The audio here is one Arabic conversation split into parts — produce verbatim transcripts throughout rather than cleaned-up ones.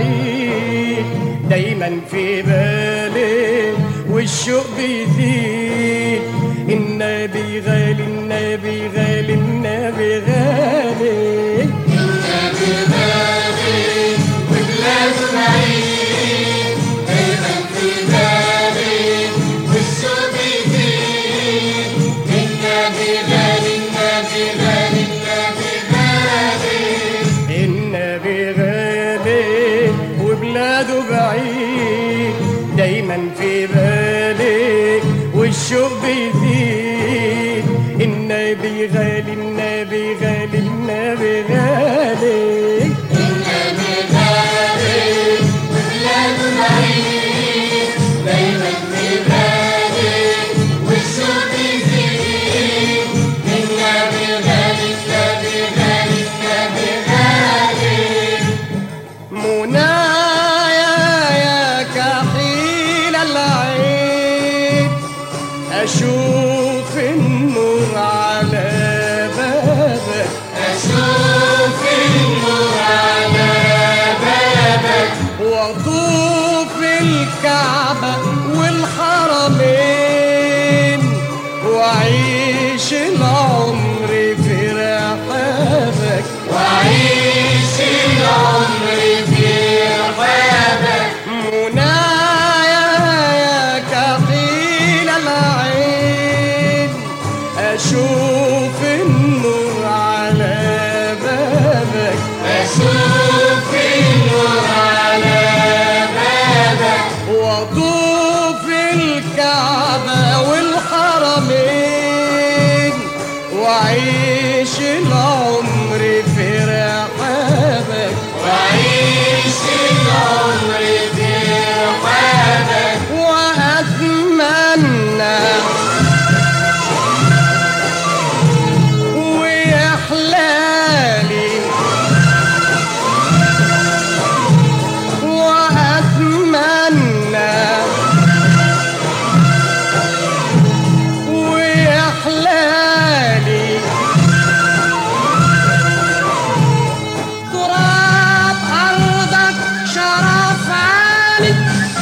بعيد دايما في بالي والشوق بيزيد. النبي غالي النبي غالي النبي غالي النبي غالي وبلاده بعيد دايما في بالي والشوق بيزيد. النبي غالي النبي غالي النبي غالي النبي غالي وبلاده بعيد دايما في بالي والشوق بيزيد. النبي غالي النبي غالي النبي غالي النبي غالي وبلاده بعيد دايما في بالي والشوق بيزيد. النبي غالي النبي غالي النبي غالي منايا يا كحيل العين أشوف النور على بابك أشوف النور على بابك وأطوف الكعبة والحرمين وأعيش العمر في رحابك وأعيش العمر في رحابك. منايا يا كحيل العين أشوف النور على بابك أشوف النور على بابك وأطوف الكعبة والحرمين وأعيش العمر في رحابك وأعيش العمر في رحابك. وأتمنى ويحلالي وأتمنى ويحلالي تراب أرضك شرف عالي.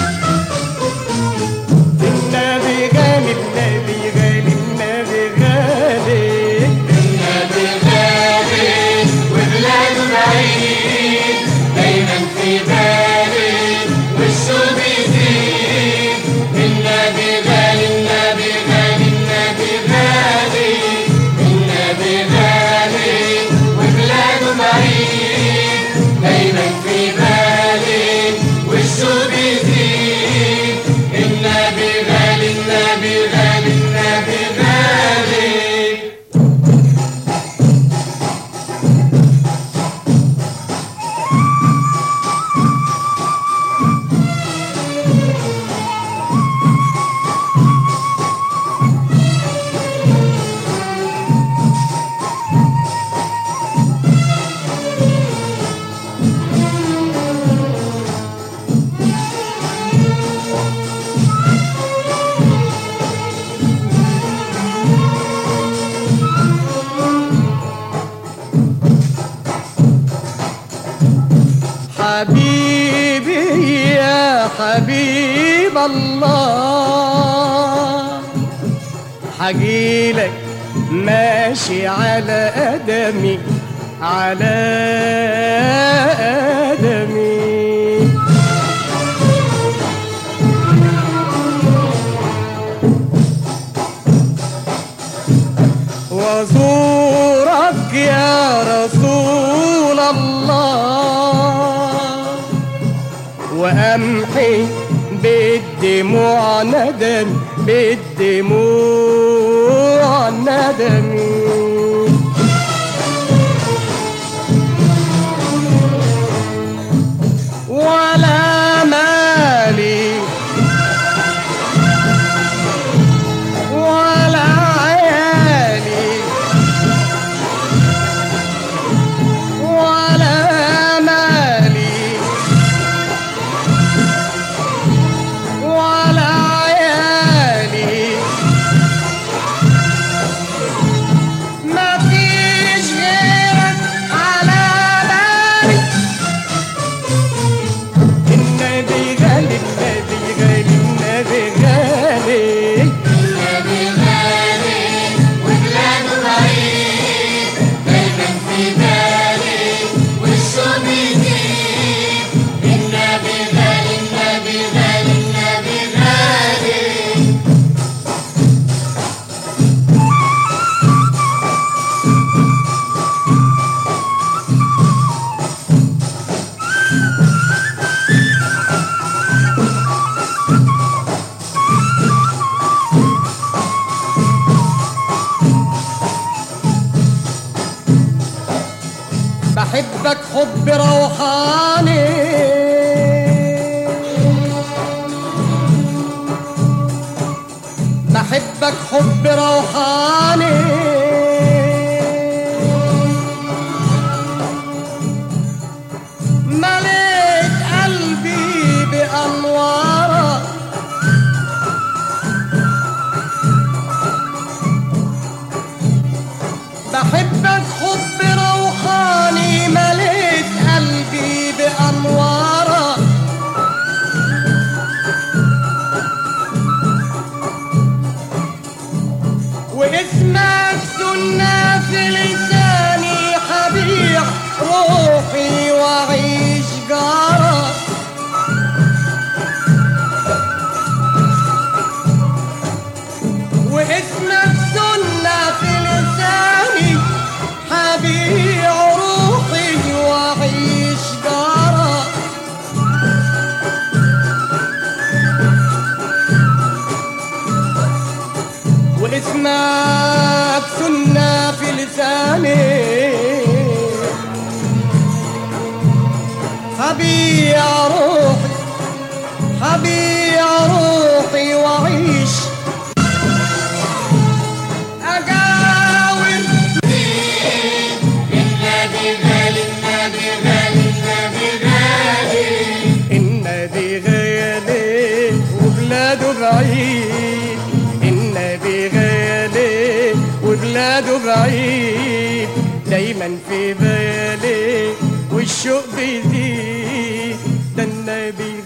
النبي غالي النبي غالي النبي غالي النبي غالي وبلاده بعيد دايما في بالي والشوق بيزيد. النبي غالي النبي غالي النبي غالي النبي غالي وبلاده بعيد دايما في بالي والشوق بيزيد. النبي غالي النبي غالي النبي غالي حبيبي يا حبيب الله حجيلك ماشي على قدمي على قدمي وازورك يا رسول الله وامحي بالدموع ندم بالدموع ندمي ولا مالي ولا عيالي ولا مالي ولا عيالي حب روحاني بحبك حب روحاني مليت قلبي بأنوارك بحبك حب روحاني مليت قلبي بأنوارك واسمك سنة في لساني حبيع روحي وعيش جارك واسمك سنة في لساني حبيع روحي وعيش جارك واسمك سنة في لساني حبيع روحي حبيع روحي وعيش أجاور النادي غالي النادي غالي النادي غالي النادي غالي وبلاده بعيد النادي غالي وبلاده بعيد دايما في بالي والشوق بيزيد ده النادي